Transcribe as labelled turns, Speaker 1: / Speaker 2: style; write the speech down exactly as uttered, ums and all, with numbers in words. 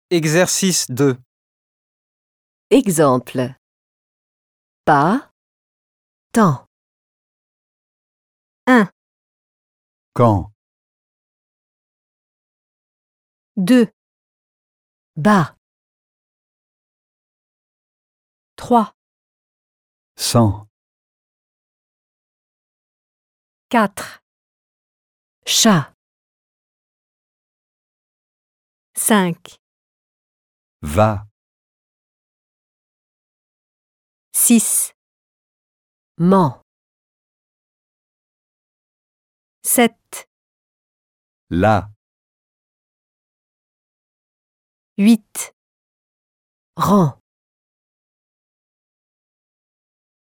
Speaker 1: Exercice deux.
Speaker 2: Exemple. Pas. Temps. un,
Speaker 3: Quand,
Speaker 2: deux. Bas. trois,
Speaker 3: sans,
Speaker 2: quatre. Chat. cinq,
Speaker 3: va,
Speaker 2: six. Ment. sept,
Speaker 3: là,
Speaker 2: huit. Rend.